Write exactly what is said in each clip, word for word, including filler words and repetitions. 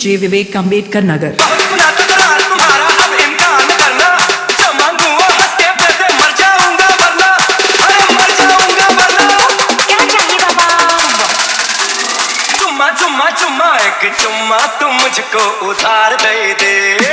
DJ Vivek Ambedkar नगर। चुम्मा चुम्मा एक चुम्मा तू मुझको उधार दे दे।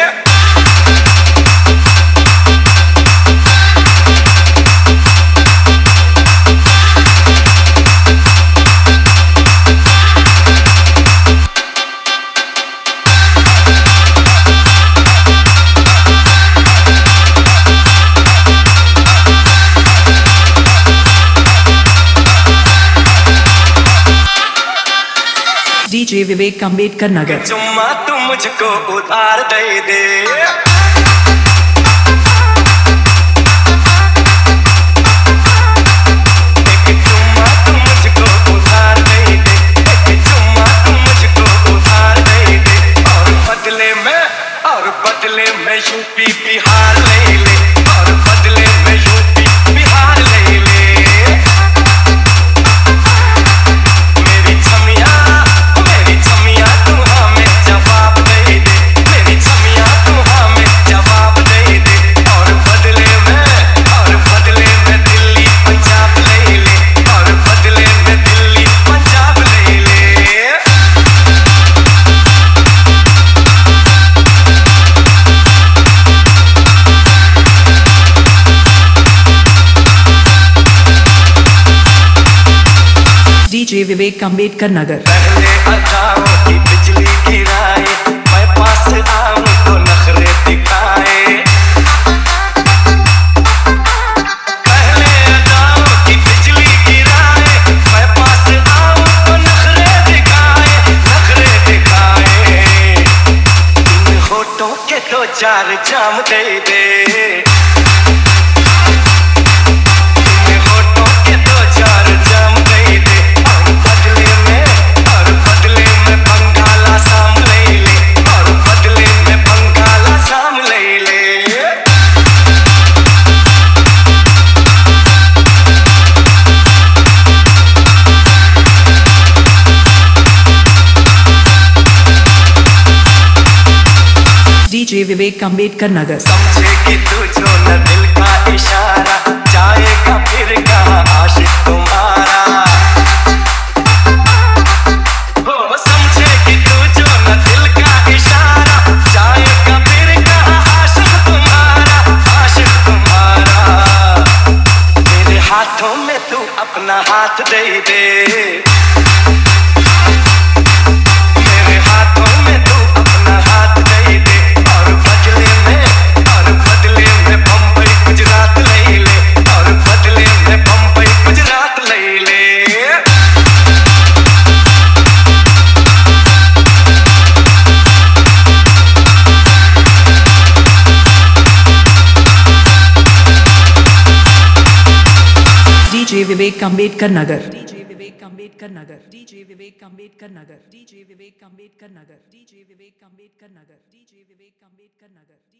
डीजे विवेक अम्बेडकर नगर। चुम्मा तू मुझको उधार दे दे। एक चुम्मा तू मुझको उधार दे दे। एक चुम्मा तू मुझको उधार दे दे। और बदले में और बदले में यूपी बिहार ले ले। और बदले में यूपी बिहार ले ले। डीजे विवेक अम्बेडकर नगर। पहले अदाओं की बिजली गिराए, मैं पास आऊं तो नखरे दिखाए। पहले अदाओं की बिजली गिराए, मैं पास आऊं तो नखरे दिखाए। नखरे दिखाए। इन होठों के दो चार जाम दे दे। इन होठों के दो चार जाम दे दे। डीजे विवेक अम्बेडकर नगर। समझेगी तू जो न दिल का इशारा, जाएगा फिर कहाँ आशिक तुम्हारा। हो समझेगी तू जो न दिल का इशारा, जाएगा फिर कहाँ आशिक तुम्हारा। आशिक तुम्हारा। मेरे हाथों में तू अपना हाथ दे दे। मेरे हाथों में तू अपना हाथ दे दे। और बदले में और बदले में बम्बई गुजरात ले ले। और बदले में बम्बई गुजरात ले ले। DJ Vivek Ambedkar Nagar. DJ Vivek Ambedkar Nagar. DJ Vivek Ambedkar Nagar. DJ Vivek Ambedkar Nagar. DJ Vivek Ambedkar Nagar. DJ Vivek Ambedkar नगर।